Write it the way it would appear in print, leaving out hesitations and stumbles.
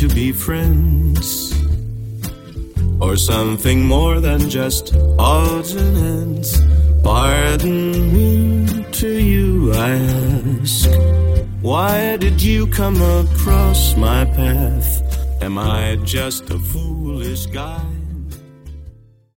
to be friends, or something more than just odds and ends? Pardon me, to you I ask, why did you come across my path? Am I just a foolish guy?